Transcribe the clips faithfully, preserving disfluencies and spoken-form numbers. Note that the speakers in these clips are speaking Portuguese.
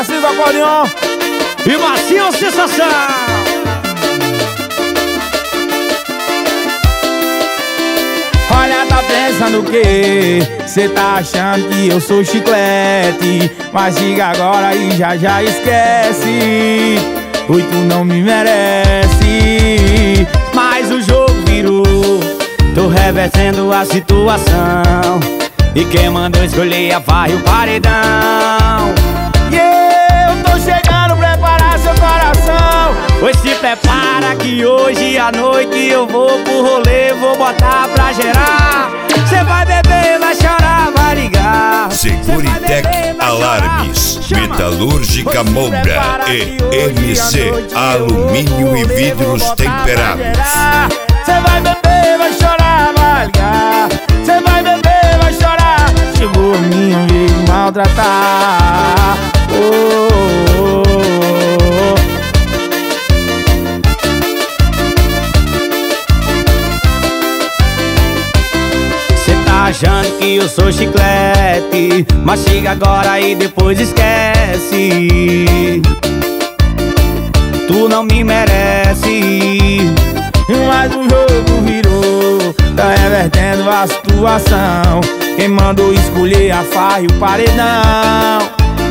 Tarcísio Acordeon e Marcinho Sensação. Olha, tá pensando o quê? Cê tá achando que eu sou chiclete, mas diga agora e já já esquece. Oi, tu não me merece. Mas o jogo virou, tô revertendo a situação, e quem mandou escolher a farra e o paredão. E eu tô chegando, preparar seu coração. Pois se prepara que hoje à noite eu vou pro rolê, vou botar pra gerar. Cê vai beber, vai chorar, vai ligar. Seguritec Alarmes, Metalúrgica Moura e M C Alumínio e Vidros Temperados. Cê vai beber, vai chorar, vai ligar. Cê vai beber, vai chorar. Chegou a minha vez de maltratar. Oh, oh, oh. Cê tá achando que eu sou chiclete, mas chega agora e depois esquece. Tu não me merece. Mas o jogo virou, tá revertendo a situação. Quem mandou escolher a farra e o paredão.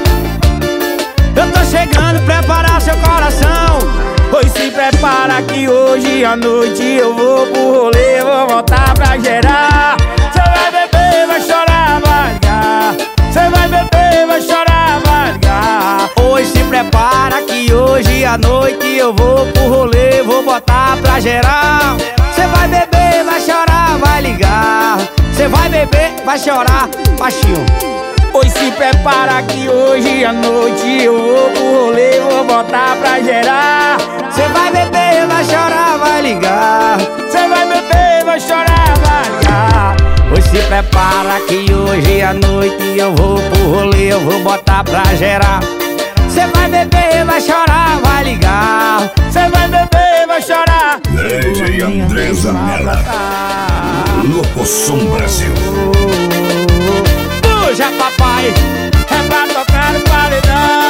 Eu tô chegando, preparar seu coração. Pois se prepara que hoje à noite eu vou pro rolê, vou voltar pra gerar. Cê vai beber, vai chorar, vai ligar. Cê vai beber, vai chorar, vai ligar. Pois se prepara que hoje à noite eu vou pro rolê, vou botar pra gerar. Cê vai beber, vai chorar, vai ligar. Cê vai beber, vai chorar, baixinho. Pois se prepara que hoje à noite eu vou pro rolê, vou botar pra gerar. Cê vai beber, vai chorar, vai ligar. Cê vai beber, vai chorar, vai ligar. Pois se prepara que hoje à noite eu vou pro rolê, eu vou botar pra gerar. Cê vai beber, vai chorar, vai ligar. Cê vai beber, vai chorar. D J Andresa Mela, Locosom Brasil. Puxa, papai, é pra tocar no paredão.